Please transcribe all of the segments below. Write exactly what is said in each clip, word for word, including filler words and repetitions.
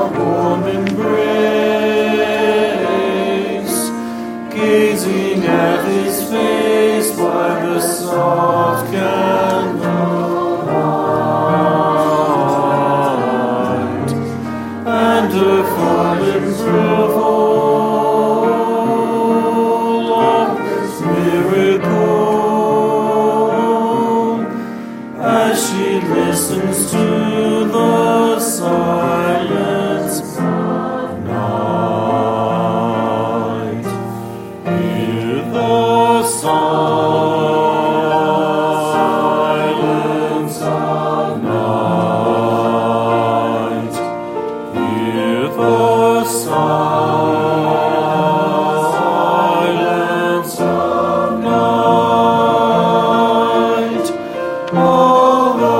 warm embrace, gazing at his face by the soft candlelight, and her full embrace. Listens to the silence of night. Hear the silence of night. Hear the silence of night. All the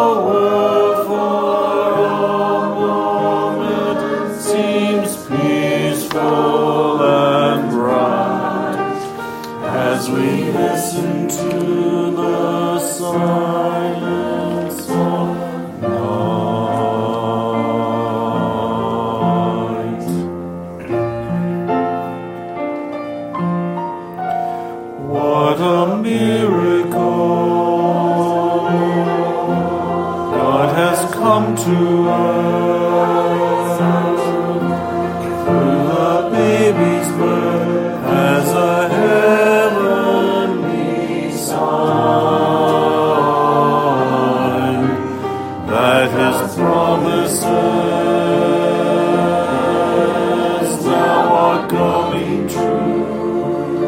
as we listen to the silence of night. What a miracle! God has come to earth through the baby's birth as a His promises now are coming true.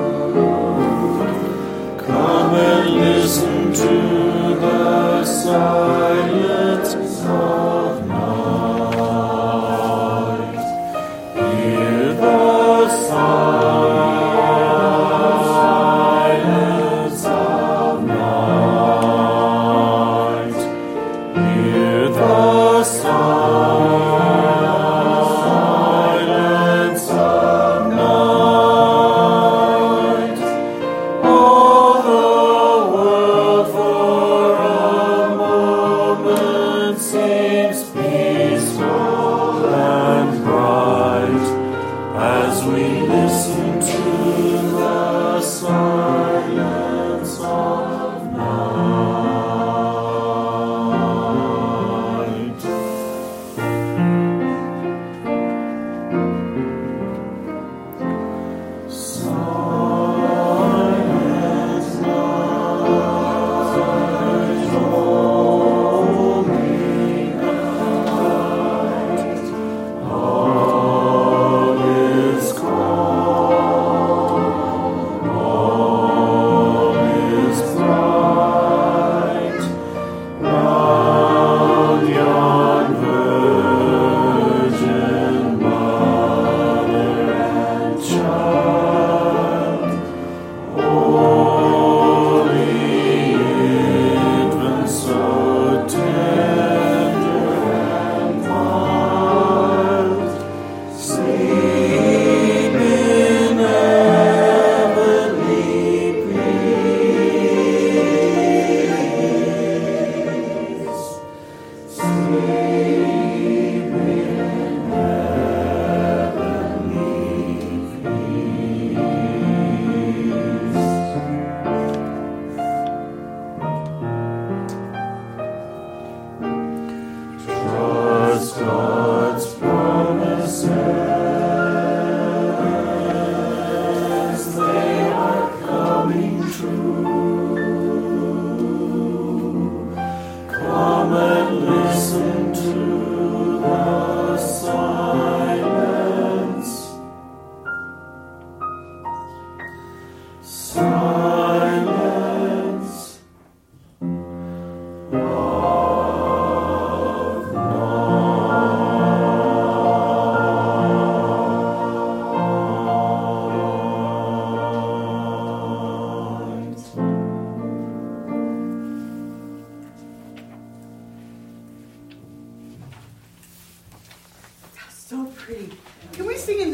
Come and listen to the silence of night. Hear the silence of night. Hear the silence of night. All the world for a moment seems peaceful and bright as we listen to the silence of night. Silence night, lonely night, all is calm, all is bright, round yon virgin mother and child, holy infant, so tender and mild, sleep in heavenly peace. Sleep in heavenly peace. Trust God's promises, they are coming true. Come and listen to the silence. Silence of night. So pretty. Can we sing in